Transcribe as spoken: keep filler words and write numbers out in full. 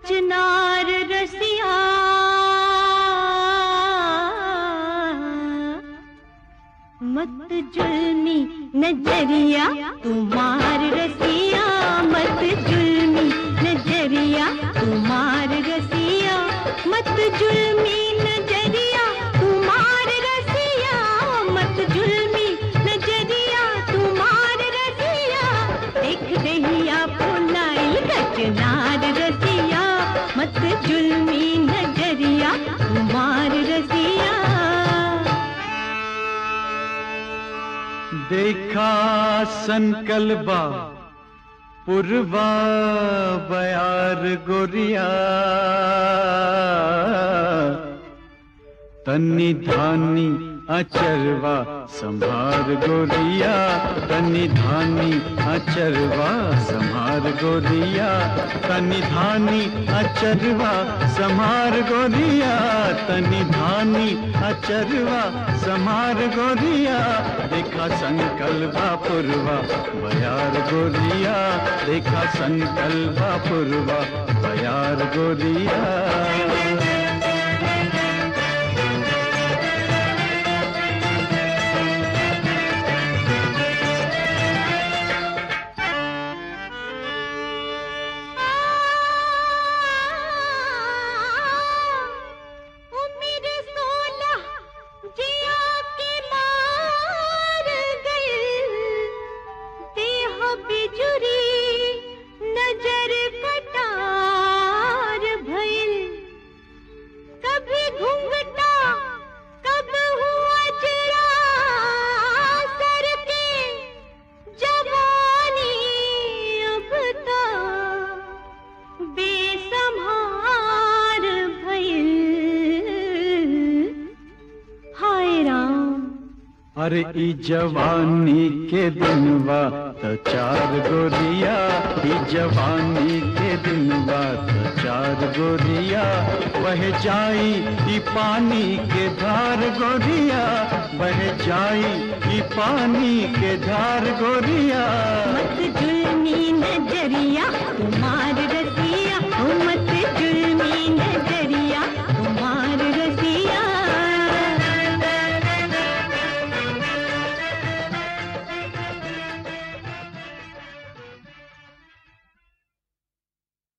कचनार रसिया मत जुल्मी नजरिया तुम्हार रसिया, मत जुल्मी नजरिया तुम्हार रसिया, मत जुल्मी नजरिया तुम्हार रसिया, मत जुल्मी नजरिया तुम्हार रसिया। देख दहिया फुलाइल कचनार रसिया, मत जुल्मी नजरिया तुम्हार रसिया। देखा संकल्बा पुरवा बयार गोरिया, तन्नी धानी अचरवा संभार गोरिया, तन्नी धानी अचरवा संभार गोरिया, तन्नी धानी अचरवा संभार गोरिया, तन्नी धानी अचरवा संभार गोरिया। देखा संकल्पा पुरवा बयार गोरिया, देखा संकल्पा पुरवा बयार गोरिया। नजर कटार भइल, कभी घूंघटा कब हुआ जरा सर के, जवानी अब तो बेसम्हार भइल। हाय राम अरे ई जवानी के दिनवा तो चार गोरिया, ई जवानी के दिनवा तो चार गोरिया, बह जाई ई पानी के धार गोरिया, बह जाई ई पानी के धार गोरिया। मत जुल्मी नजरिया